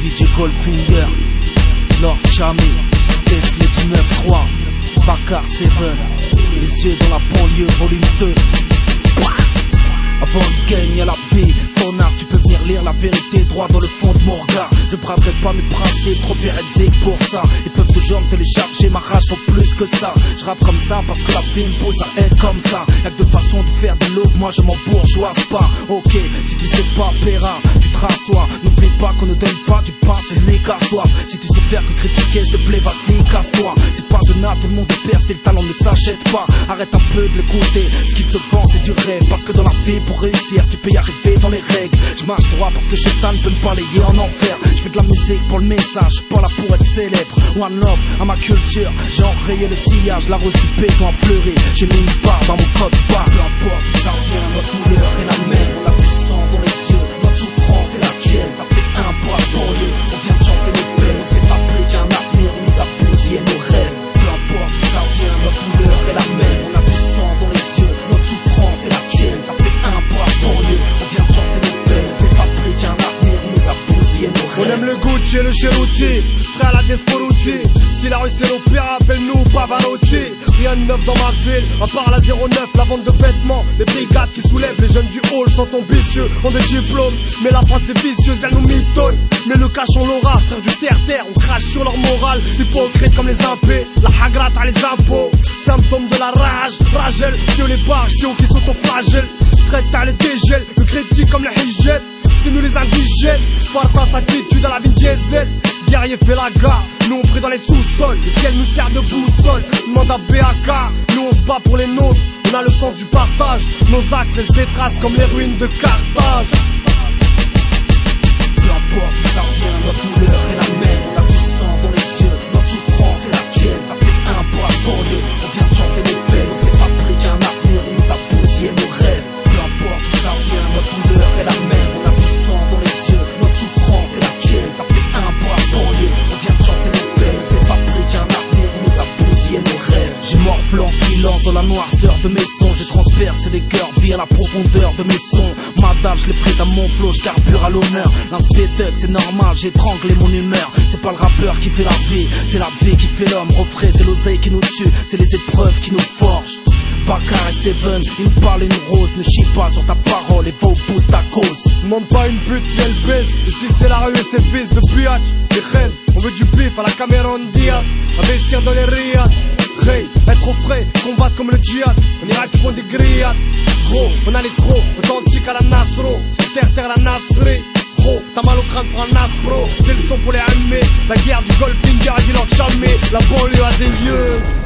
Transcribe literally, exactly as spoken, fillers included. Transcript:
D J Goldfinger, Lord Chami, Tesla dix-neuf trois, Bakar Seven, les yeux dans la banlieue, volume deux. Avant le game, y'a la vie. Ton art, tu peux venir lire la vérité droit dans le fond de mon regard. Je braverai pas mes principes, trop véridiques pour ça. Ils peuvent toujours me télécharger, ma rage vaut plus que ça. Je rappe comme ça parce que la vie me pose à être comme ça. Y'a que deux façons de faire de l'aube, moi je m'en bourgeoise pas. Ok, si tu sais pas, Périn, tu te rassois. N'oublie pas qu'on ne donne pas du pain, c'est lui qu'à soif. Si tu sais faire que critiquer, s'il te plaît, vas-y, casse-toi. C'est pas de nappe, tout le monde perce et le talent ne s'achète pas. Arrête un peu de l'écouter, ce qui te vend c'est du rêve. Parce que dans la vie, pour réussir, tu peux y arriver dans les règles. Je marche droit parce que Chétan peut me balayer en enfer. Je fais de la musique pour le message, je suis pas là pour être célèbre. One love à ma culture, j'ai enrayé le sillage, la rose du béton a fleuri. J'ai mis une barre dans mon code barre. Peu importe où ça vient, notre douleur est la même. On a du sang dans les yeux, notre souffrance est la tienne. Ça fait un pour la banlieue, on vient de chanter nos peines. On s'est pas pris qu'un avenir, on nous a bousillé nos rêves. Peu importe où ça vient, notre douleur est la même. On a du sang dans les yeux, notre souffrance est la tienne. Ça fait un pour la banlieue, on vient de chanter nos peines. On s'est pas pris qu'un avenir, on nous a bousillé nos rêves. On aime le Gucci et le Cheruti, frère la Desporuti. Si la rue c'est l'opéra, appelle-nous Pavarotti. Rien de neuf dans ma ville, à part la zéro neuf, la vente de vêtements. Les brigades qui soulèvent les jeunes du hall sont ambitieux, ont des diplômes. Mais la France est vicieuse, elle nous mitonne. Mais le cash on l'aura, frère du terre-terre, on crache sur leur morale. Hypocrite comme les impés, la hagrate à les impôts. Symptômes de la rage, ragel, sur les barres, chiens qui sont au flagelle. Traite à le dégel, le critique comme le hijab. C'est nous les indigènes, Fartas attitude à la vie diesel. Guerrier fait la gare, nous on prie dans les sous-sols. Le ciel nous sert de boussole, demande à B A K. Nous on se bat pour les nôtres, on a le sens du partage. Nos actes laissent des traces comme les ruines de Carthage. Peu importe où ça vient, notre douleur est la même. On a du sang dans les yeux, notre souffrance est la tienne. Ça fait un pour la banlieue, on vient de chanter nos peines. On s'est pas pris qu'un avenir, on nous a bousillé nos rêves. Peu importe où ça vient, notre douleur est la même. On a du sang dans les yeux, notre souffrance est la tienne. Ça fait un pour la banlieue, on vient de chanter nos peines. On s'est pas pris qu'un avenir, on nous a bousillé nos rêves. J'ai morflé en silence dans la noirceur de mes sons. J'ai transpercé des cœurs via la profondeur de mes sons. Ma dalle, je l'ai pris dans mon flot, je carbure à l'honneur. L'inspecteur, c'est normal, j'ai étranglé mon humeur. C'est pas le rappeur qui fait la vie, c'est la vie qui fait l'homme. Refrais, c'est l'oseille qui nous tue, c'est les épreuves qui nous forgent. Bakar et Seven, ils me parlent une rose. Ne chie pas sur ta parole et va au bout de ta cause. Demande pas une pute si elle baisse. Ici c'est la rue et c'est fils de biatch. C'est Khenz, on veut du bif à la Cameron Diaz. Investir dans les riads. Hey, être au frais, combattre comme le djihad. On ira qui font des grillades. Gros, on a les trop, authentique à la Nasro. Sur terre, terre la Nasri. Gros, t'as mal au crâne pour un Aspro. C'est le son pour les amis. La guerre du Goldfinger a dit leur chamé. La banlieue a des lieux.